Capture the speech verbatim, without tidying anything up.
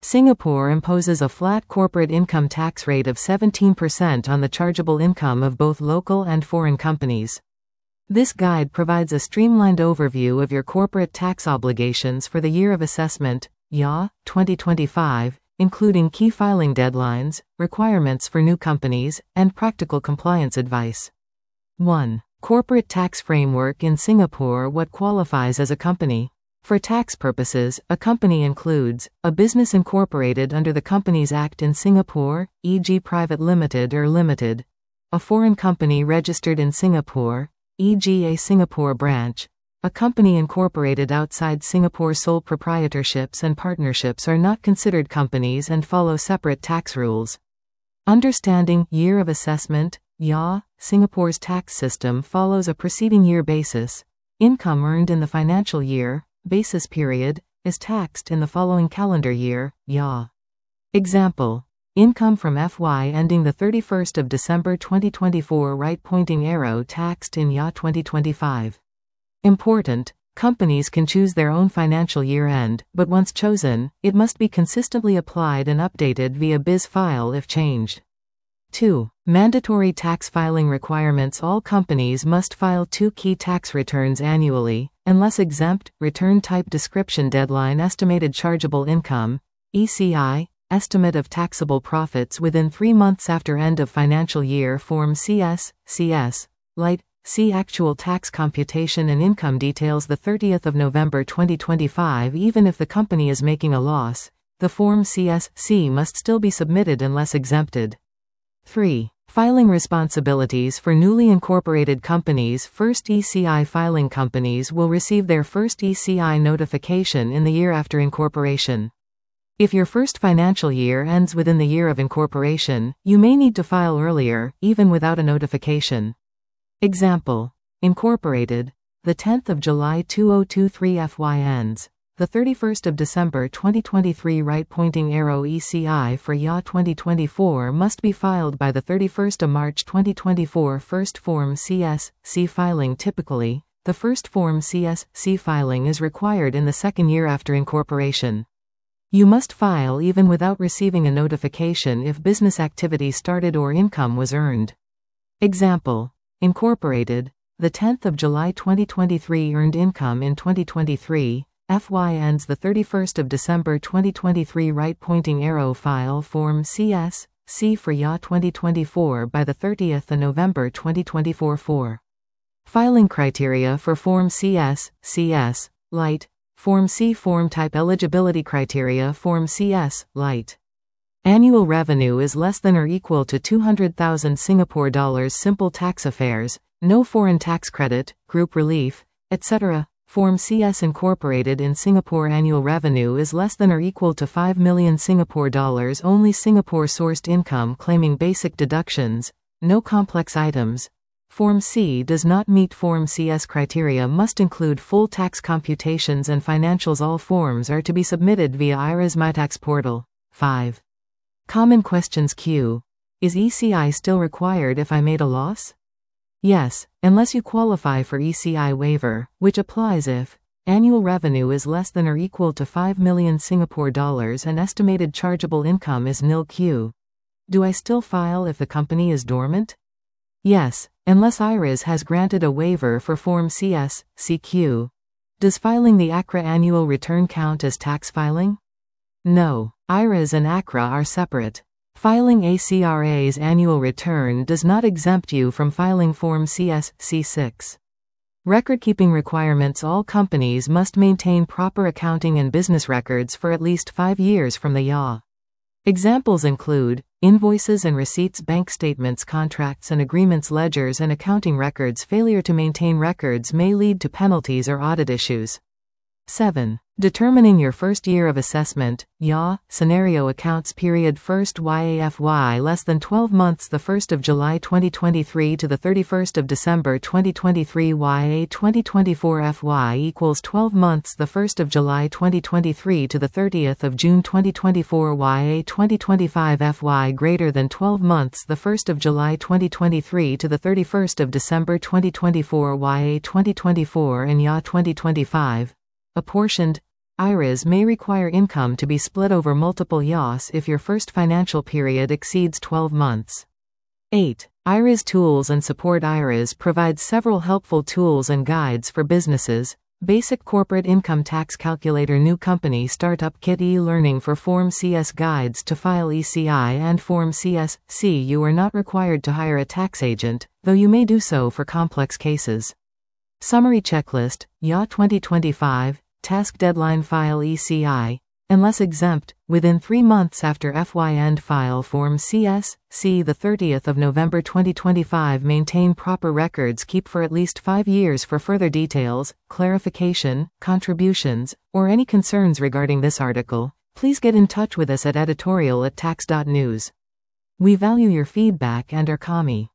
Singapore imposes a flat corporate income tax rate of seventeen percent on the chargeable income of both local and foreign companies. This guide provides a streamlined overview of your corporate tax obligations for the year of assessment, Y A twenty twenty-five, including key filing deadlines, requirements for new companies, and practical compliance advice. one. Corporate tax framework in Singapore. What qualifies as a company? For tax purposes, a company includes a business incorporated under the Companies Act in Singapore, for example private limited or limited, a foreign company registered in Singapore, for example a Singapore branch, a company incorporated outside Singapore. Sole proprietorships and partnerships are not considered companies and follow separate tax rules. Understanding year of assessment, Y A, Singapore's tax system follows a preceding year basis. Income earned in the financial year, basis period, is taxed in the following calendar year, Y A. Example. Income from F Y ending the thirty-first of December twenty twenty-four, right pointing arrow, taxed in Y A twenty twenty-five. Important. Companies can choose their own financial year end, but once chosen, it must be consistently applied and updated via biz file if changed. two. Mandatory tax filing requirements. All companies must file two key tax returns annually, unless exempt. Return type, description, deadline, estimated chargeable income, E C I, estimate of taxable profits within three months after end of financial year. Form C S, C S, Light, see actual tax computation and income details the thirtieth of November twenty twenty-five. Even if the company is making a loss, the Form C S C must still be submitted unless exempted. three. Filing responsibilities for newly incorporated companies. First E C I filing companies will receive their first E C I notification in the year after incorporation. If your first financial year ends within the year of incorporation, you may need to file earlier, even without a notification. Example. Incorporated. The tenth of July two thousand twenty-three F Y ends. The thirty-first of December twenty twenty-three, right pointing arrow. E C I for Y A twenty twenty-four must be filed by the thirty-first of March twenty twenty-four. First Form C S C filing. Typically, the first Form C S C filing is required in the second year after incorporation. You must file even without receiving a notification if business activity started or income was earned. Example. Incorporated. The tenth of July twenty twenty-three, earned income in twenty twenty-three. F Y ends the thirty-first of December twenty twenty-three, right pointing arrow. File Form C S C for Y A twenty twenty-four by the thirtieth of November twenty twenty-four. four. Filing criteria for Form C S C S, Light. Form C. Form type, eligibility criteria. Form C S, Light. Annual revenue is less than or equal to two hundred thousand Singapore dollars. Simple tax affairs, no foreign tax credit, group relief, et cetera. Form C S. Incorporated in Singapore. Annual revenue is less than or equal to five million Singapore dollars. Only Singapore-sourced income claiming basic deductions, no complex items. Form C does not meet Form C S criteria. Must include full tax computations and financials. All forms are to be submitted via I R A's MyTax portal. five. Common questions. Q. Is E C I still required if I made a loss? Yes, unless you qualify for E C I waiver, which applies if annual revenue is less than or equal to five million Singapore dollars and estimated chargeable income is nil. Q. Do I still file if the company is dormant? Yes, unless I R A's has granted a waiver for Form C S C. Q. Does filing the A C R A annual return count as tax filing? No, I R A's and A C R A are separate. Filing A C R A's annual return does not exempt you from filing Form C S C. six. Record-keeping requirements. All companies must maintain proper accounting and business records for at least five years from the Y A. Examples include invoices and receipts, bank statements, contracts and agreements, ledgers and accounting records. Failure to maintain records may lead to penalties or audit issues. seven. Determining your first year of assessment, Y A, scenario accounts period. First Y A F Y less than twelve months, the first of July twenty twenty-three to the thirty-first of December twenty twenty-three. Y A twenty twenty-four F Y equals twelve months, the first of July twenty twenty-three to the thirtieth of June twenty twenty-four. Y A twenty twenty-five F Y greater than twelve months, the first of July twenty twenty-three to the thirty-first of December twenty twenty-four. Y A twenty twenty-four and Y A twenty twenty-five. Apportioned. I R As may require income to be split over multiple Y O S if your first financial period exceeds twelve months. eight. I R As Tools and Support. I R As provides several helpful tools and guides for businesses. Basic Corporate Income Tax Calculator. New Company Startup Kit. E-Learning for Form C S Guides to file E C I and Form C S C. You are not required to hire a tax agent, though you may do so for complex cases. Summary Checklist. Y A twenty twenty-five. Task Deadline. File E C I. Unless exempt, within three months after F Y End. File Form C S C the thirtieth of November twenty twenty-five. Maintain proper records. Keep for at least five years. For further details, clarification, contributions, or any concerns regarding this article, please get in touch with us at editorial at tax dot news. We value your feedback and are C A M I.